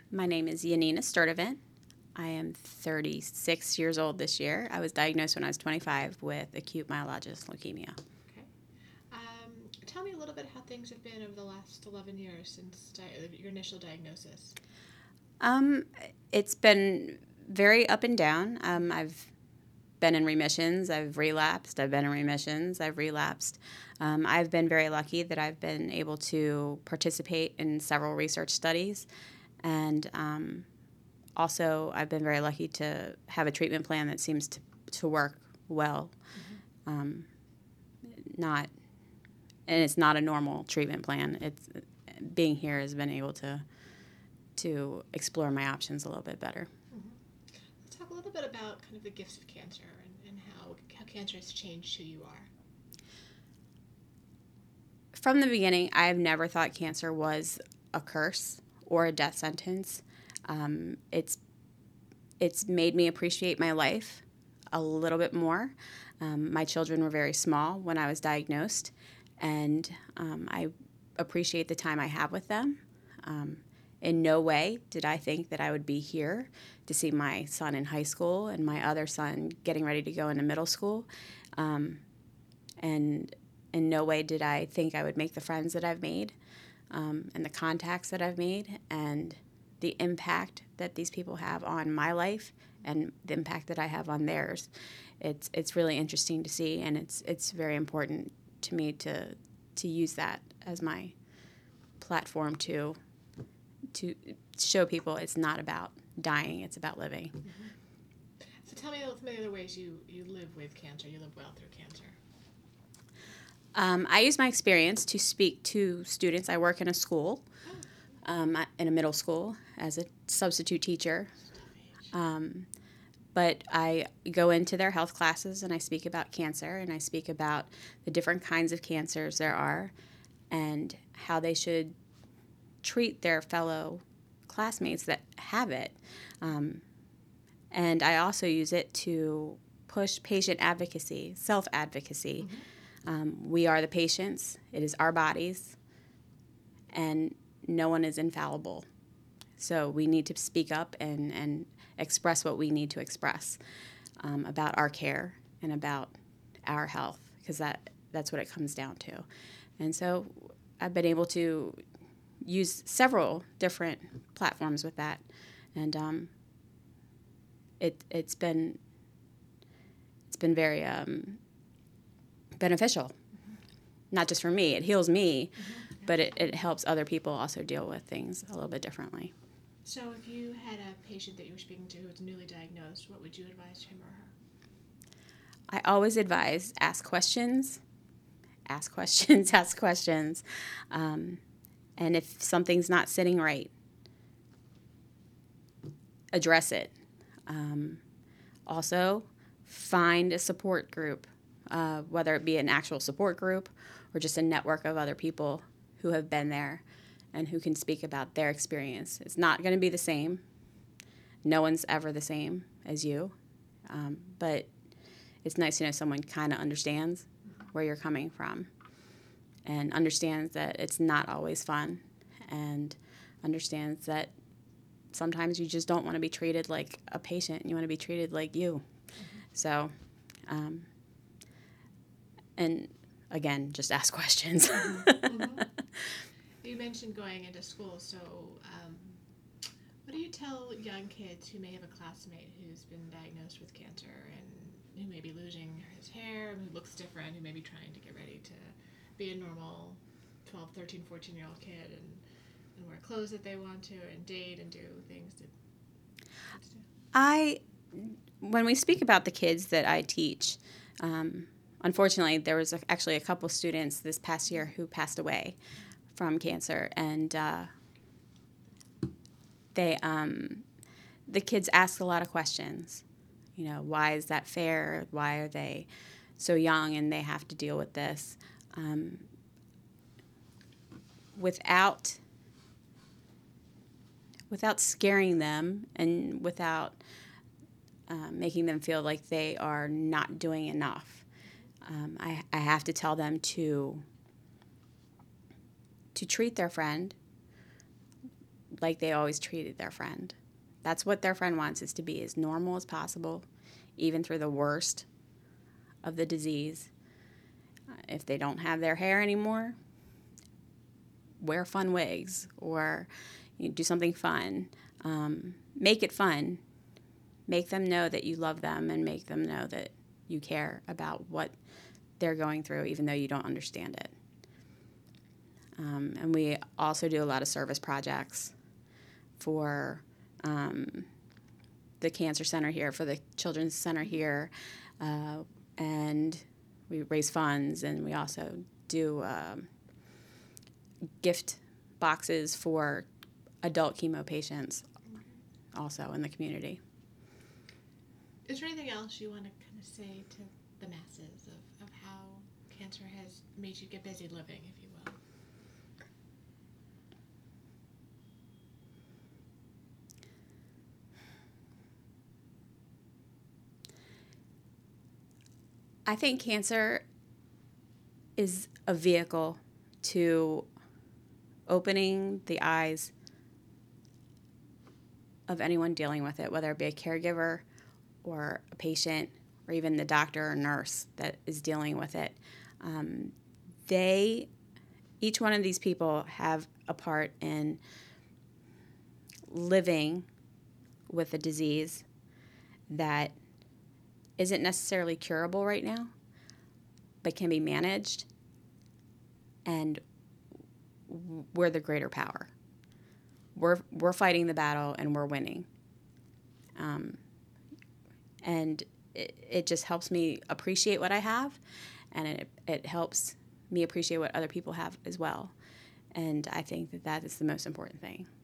My name is Yanina Sturdivant. I am 36 years old this year. I was diagnosed when I was 25 with acute myelogenous leukemia. Okay. Tell me a little bit how things have been over the last 11 years since your initial diagnosis. Um, it's been very up and down. I've been in remissions. I've relapsed. I've been in remissions. I've relapsed. I've been very lucky that I've been able to participate in several research studies, and also I've been very lucky to have a treatment plan that seems to work well. Um, not, and it's not a normal treatment plan. It's being here has been able to explore my options a little bit better. Mm-hmm. Let's talk a little bit about kind of the gifts of cancer and how cancer has changed who you are. From the beginning, I have never thought cancer was a curse or a death sentence. It's made me appreciate my life a little bit more. My children were very small when I was diagnosed, and I appreciate the time I have with them. In no way did I think that I would be here to see my son in high school and my other son getting ready to go into middle school. And in no way did I think I would make the friends that I've made, and the contacts that I've made, and the impact that these people have on my life and the impact that I have on theirs. It's really interesting to see, and it's very important to me to use that as my platform to show people it's not about dying, it's about living. Mm-hmm. So tell me some of the other ways you live with cancer, you live well through cancer. I use my experience to speak to students. I work in a school, in a middle school, as a substitute teacher. But I go into their health classes and I speak about cancer and I speak about the different kinds of cancers there are and how they should treat their fellow classmates that have it. And I also use it to push patient advocacy, self-advocacy. We are the patients. It is our bodies. And no one is infallible. So we need to speak up and express what we need to express about our care and about our health, because that's what it comes down to. And so I've been able to use several different platforms with that, and it's been very beneficial. Not just for me, it heals me, but it helps other people also deal with things a little bit differently. So if you had a patient that you were speaking to who was newly diagnosed, what would you advise him or her? I always advise ask questions, ask questions, ask questions. And if something's not sitting right, address it. Also, find a support group, whether it be an actual support group or just a network of other people who have been there and who can speak about their experience. It's not going to be the same. No one's ever the same as you. But it's nice to know someone kind of understands where you're coming from and understands that it's not always fun and understands that sometimes you just don't want to be treated like a patient. You want to be treated like you. So, and again, just ask questions. You mentioned going into school, so what do you tell young kids who may have a classmate who's been diagnosed with cancer and who may be losing his hair, who looks different, who may be trying to get ready to be a normal 12, 13, 14-year-old kid and wear clothes that they want to and date and do things that kids do? When we speak about the kids that I teach, unfortunately, there was actually a couple students this past year who passed away from cancer, and the kids ask a lot of questions. You know, why is that fair? Why are they so young and they have to deal with this? Without scaring them and without making them feel like they are not doing enough, I have to tell them to treat their friend like they always treated their friend. That's what their friend wants, is to be as normal as possible, even through the worst of the disease. If they don't have their hair anymore, wear fun wigs, or do something fun. Make it fun. Make them know that you love them, and make them know that you care about what they're going through, even though you don't understand it. And we also do a lot of service projects for the Cancer Center here, for the Children's Center here, and we raise funds, and we also do gift boxes for adult chemo patients also in the community. Is there anything else you want to kind of say to the masses of how cancer has made you get busy living, if you will? I think cancer is a vehicle to opening the eyes of anyone dealing with it, whether it be a caregiver or a patient or even the doctor or nurse that is dealing with it. Each one of these people have a part in living with a disease that isn't necessarily curable right now, but can be managed, and we're the greater power. We're fighting the battle, and we're winning. And it just helps me appreciate what I have, and it helps me appreciate what other people have as well. And I think that is the most important thing.